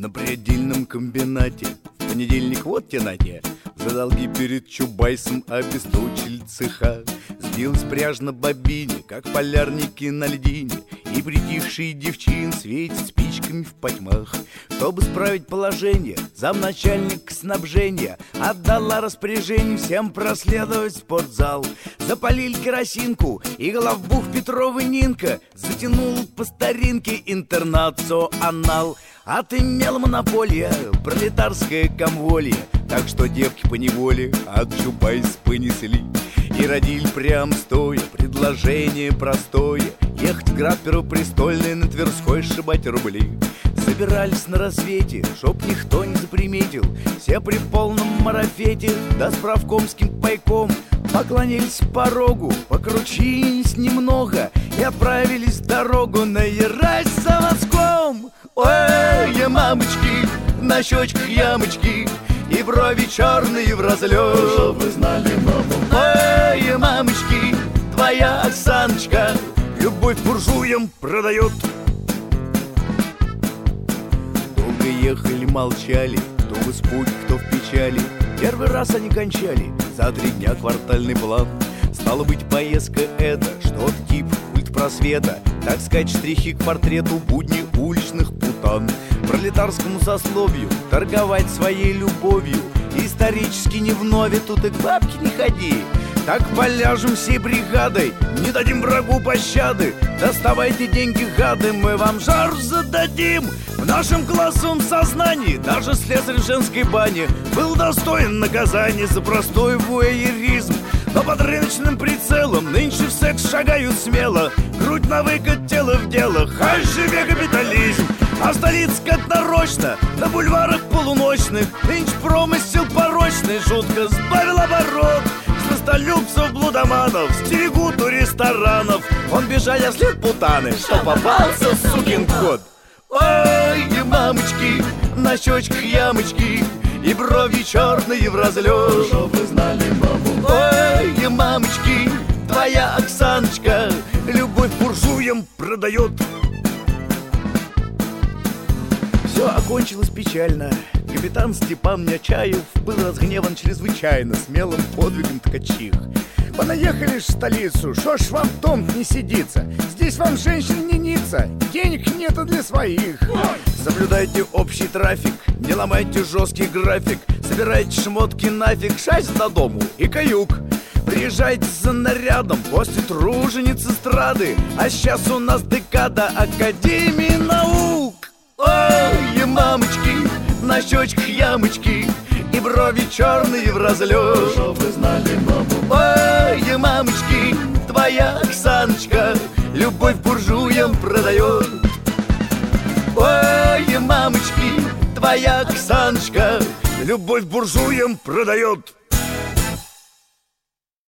на предельном комбинате. В понедельник вот те на те за долги перед Чубайсом обесточили цеха. Сбилась пряжь на бобине, как полярники на льдине, и притихшие девчин светят спичками в потьмах. Чтобы справить положение, замначальник снабжения отдала распоряжение всем проследовать в спортзал. Запалили керосинку, и главбух Петрова Нинка затянул по старинке интернационал. Отымела монополия пролетарское комволье, так что девки поневоле от Чубайса понесли. И родили прям стоя предложение простое: ехать в град Первопрестольный, на Тверской сшибать рубли. Собирались на рассвете, чтоб никто не заприметил, все при полном марафете, да с правкомским пайком. Поклонились порогу, покрутились немного и отправились в дорогу на Ярась-заводском. Ой, мамочки, на щечках ямочки, и брови черные в разлет. Чтоб вы знали, маму. Ой, мамочки, твоя Оксаночка любовь буржуям продает. Долго ехали, молчали, кто в испуге, кто в печали. Первый раз они кончали за 3 дня квартальный план. Стало быть, поездка это что-то типа культ просвета, так сказать, штрихи к портрету будней уличных путан. Пролетарскому сословию торговать своей любовью исторически не вновь, тут и к бабке не ходи. Так поляжем всей бригадой, не дадим врагу пощады. Доставайте деньги, гады, мы вам жар зададим. В нашем классовом сознании даже слесарь в женской бане был достоин наказания за простой вуайеризм. Но под рыночным прицелом нынче в секс шагают смело, грудь на выкат, тело в дело, хай живе капитализм. А в столице как нарочно, на бульварах полуночных нынче промысел порочный жутко сбавил оборот. Сластолюбцев, блудоманов стерегут у ресторанов. Он бежал, а след путаны, что попался сукин кот. Ой, мамочки, на щечках ямочки, и брови черные в разлет. Чтоб вы знали, маму. Ой, мамочки, твоя Оксаночка любовь буржуям продает. Все окончилось печально. Капитан Степан Нечаев был разгневан чрезвычайно смелым подвигом ткачих. Понаехали ж в столицу, шо ж вам в том не сидится? Здесь вам женщин не ниться, денег нету для своих. Соблюдайте общий трафик, не ломайте жесткий график, собирайте шмотки нафиг, шасть до дому и каюк. Приезжайте за нарядом после тружениц эстрады, а сейчас у нас декада Академии наук. Ой, мамочки, на щечках ямочки, и брови черные в разлет. Чтоб вы знали, маму. Ой, мамочки, твоя Оксаночка любовь буржуям продает. Ой, мамочки, твоя Оксаночка любовь буржуям продает.